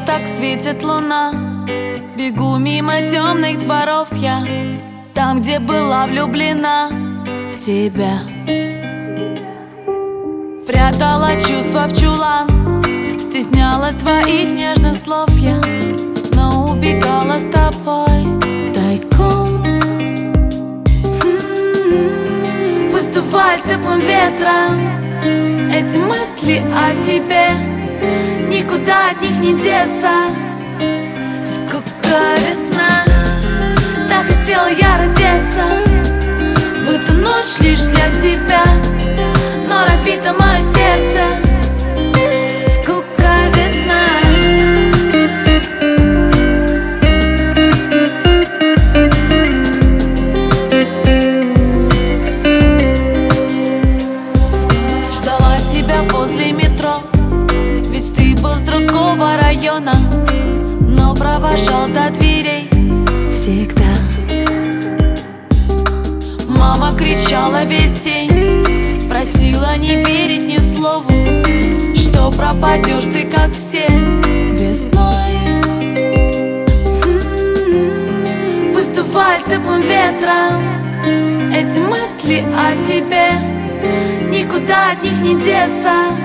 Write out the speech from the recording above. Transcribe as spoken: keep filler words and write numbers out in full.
так светит луна. Бегу мимо темных дворов я, там, где была влюблена в тебя. Прятала чувства в чулан, стеснялась твоих нежных слов я, но убегала с тобой тайком. М-м-м. Выступает теплым ветром эти мысли о тебе, никуда от них не деться. Сколько весна, так хотела я раздеться в эту ночь лишь для тебя, но разбито мое сердце. Сколько весна. Ждала тебя возле метро, ведь ты был с другого района, но провожал до дверей всегда. Мама кричала весь день, просила не верить ни слову, что пропадешь ты, как все, весной. М-м-м. Выступает теплым ветром эти мысли о тебе, никуда от них не деться.